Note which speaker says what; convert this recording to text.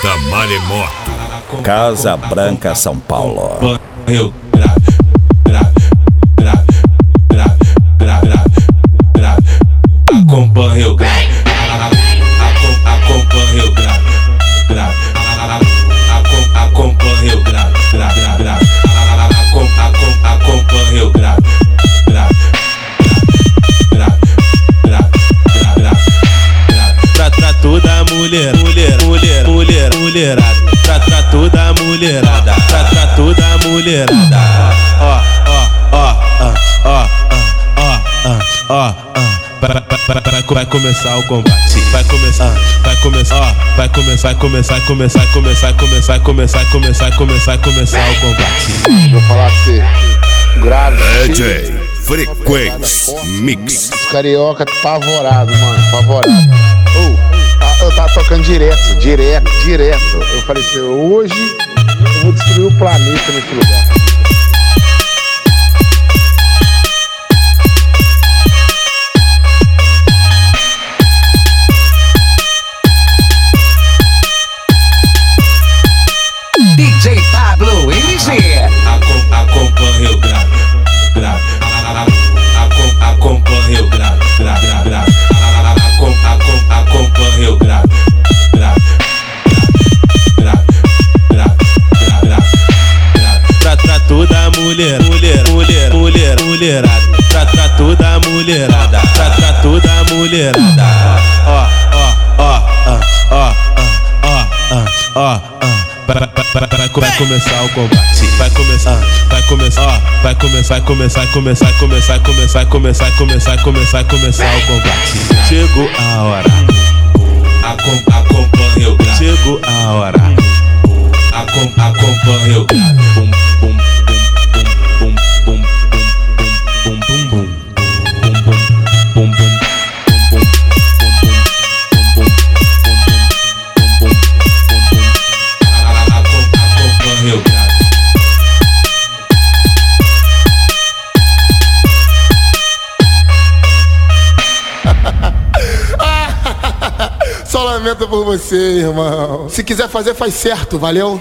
Speaker 1: Festa Maremoto.
Speaker 2: Casa Branca, São Paulo.
Speaker 3: Eu acompanho o grave, acompanho o grave, acompanho o grave, acompanho o grave, pra toda mulherada, pra toda mulherada, pra toda mulherada, vai começar o combate, vai começar o combate.
Speaker 4: Vou falar pra você, grave.
Speaker 1: DJ Frequência Mix.
Speaker 4: Os carioca apavorado, mano, apavorado. Eu tava tocando direto. Eu falei assim, hoje eu vou destruir o planeta nesse lugar.
Speaker 5: DJ Pablo MG.
Speaker 3: Acompanho o grave, acompanho o grave, acompanho o grave, pra toda mulherada, pra toda mulherada, pra toda mulherada, vai começar o combate, vai começar o combate. Chegou a hora, acompanho o grave. Chegou a hora, acompanho o grave. Bum bum bum bum bum bum bum bum bum bum bum.
Speaker 4: Só lamento por você, irmão. Se quiser fazer, faz certo, valeu?